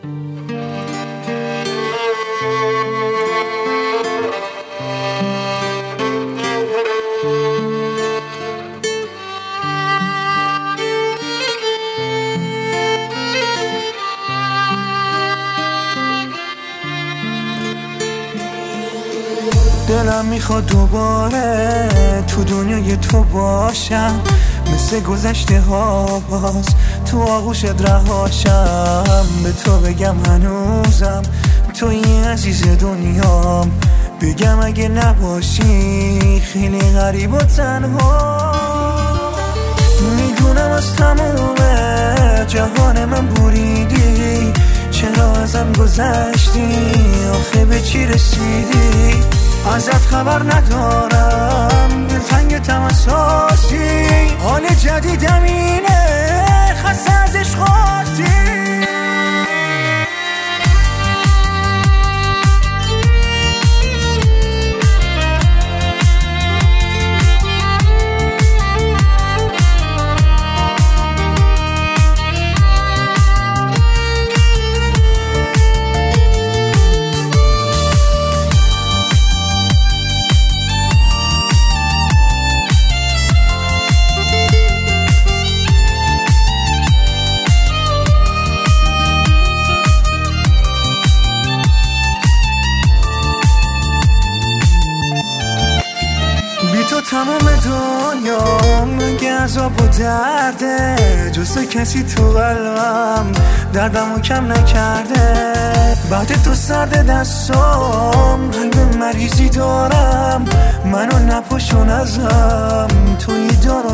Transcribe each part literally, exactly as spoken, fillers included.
دلم میخواد دوباره تو دنیای تو باشم، مثل گذشته ها باز تو آغوشت رهاشم. به تو بگم هنوزم توی عزیز دنیام، بگم اگه نباشی خیلی غریب و تنها. میدونم از تموم جهان من بریدی، چرا ازم گذشتی، آخه به چی رسیدی؟ ازت خبر ندارم، دلتنگ تمساسی، حال جدیدم اینه، خسته از عشقاتی. تو تمام دنیا مگه عذاب و درده، جز تو کسی تو قلبم دردمو کم نکرده. بعد تو سرد دستام قلب مریضی دارم، منو نپاشون ازم توی دارو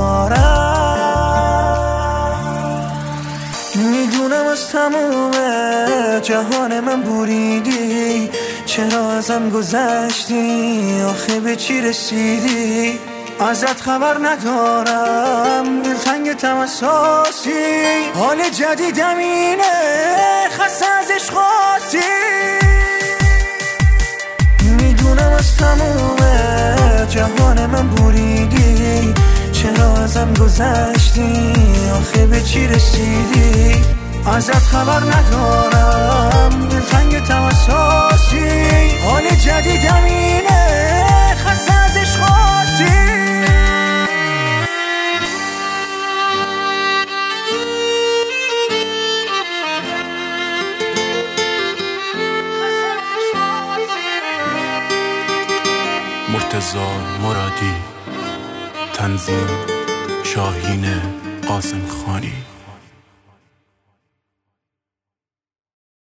ندارم. میدونم از تموم جهان من بریدی، چرا ازم گذشتی، آخه به چی رسیدی؟ ازت خبر ندارم، دلتنگ تمساسی، حال جدیدم اینه، خسته از عشقاتی. میدونم از تموم جهان من بریدی، چرا ازم گذشتی، آخه به چی رسیدی؟ ازت خبر ندارم، دلتنگ تمساسی، حال جدیدم اینه، خسته از عشقاتی. مرتضی مرادی، تنظیم شاهین قاسم خانی.